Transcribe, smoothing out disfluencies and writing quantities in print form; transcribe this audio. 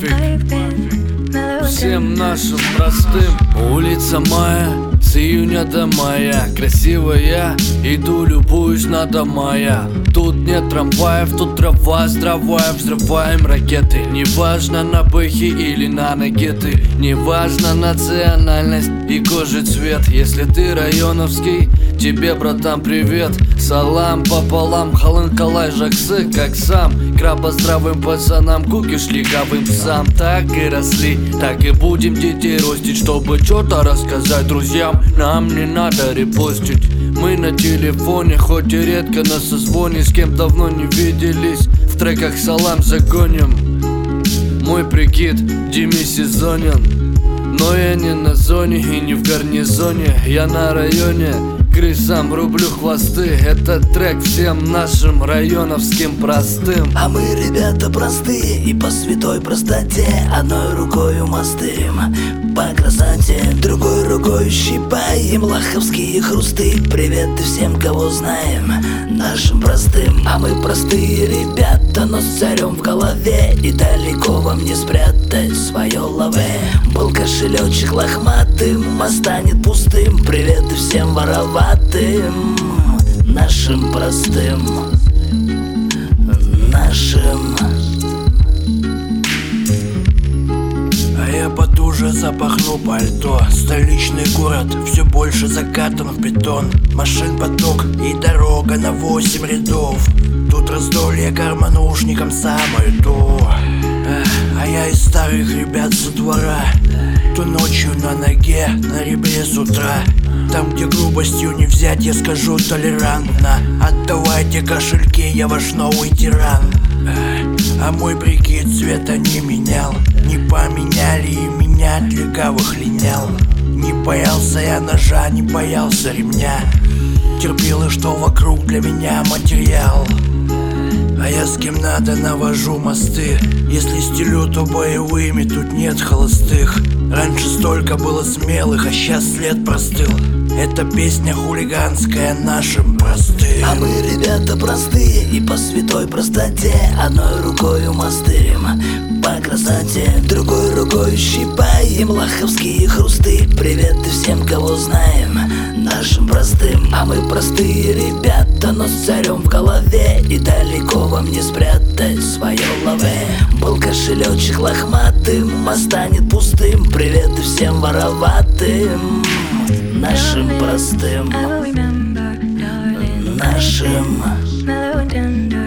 пофиг всем нашим простым. Улица Мая, с июня до мая. Красивая, иду, любуюсь на дома я. Тут нет трамваев, тут трава здравая. Взрываем ракеты, неважно на бэхе или на нагеты. Неважно национальность и кожи цвет. Если ты районовский, тебе, братан, привет. Салам пополам, халын-калай жаксы, как сам. Краба здравым пацанам, кукиш легавым псам. Так и росли, так и будем детей ростить. Чтобы что-то рассказать друзьям, нам не надо репостить. Мы на телефоне, хоть и редко на созвоне. С кем давно не виделись, в треках салам загоним. Мой прикид демисезонен, но я не на зоне и не в гарнизоне. Я на районе, крысам рублю хвосты. Этот трек всем нашим районовским простым. А мы, ребята, простые и по святой простоте. Одной рукою мостым по красоте, другой рукой щипаем лаховские хрусты. Привет и всем, кого знаем, нашим простым. А мы простые ребята, но с царем в голове. И далеко вам не спрятать свое лаве. Был кошелечек лохматым, а станет пустым. Привет и всем вороватым, нашим простым, нашим. А я потуже запахну пальто. Столичный город все больше закатан в бетон. Машин поток и дорога на 8 рядов. Тут раздолье карманушникам самое то. А я из старых ребят со двора. То ночью на ноге, на ребре с утра. Там, где грубостью не взять, я скажу толерантно: отдавайте кошельки, я ваш новый тиран. А мой прикид цвета не менял. Не поменяли и меня от легавых линял. Не боялся я ножа, не боялся ремня. Терпел, и что вокруг для меня материал. А я с кем надо навожу мосты. Если стелю, то боевыми, тут нет холостых. Раньше столько было смелых, а сейчас след простыл. Эта песня хулиганская нашим простым. А мы, ребята, простые и по святой простоте. Одной рукою мостырим по красоте, другой рукой щипаем лаховские хрусты. Привет и всем, кого знаем, нашим простым. А мы простые ребята, но с царем в голове. И далеко вам не спрятать свое лаве. Был кошелечек лохматым, а станет пустым. Привет и всем вороватым, нашим простым, нашим.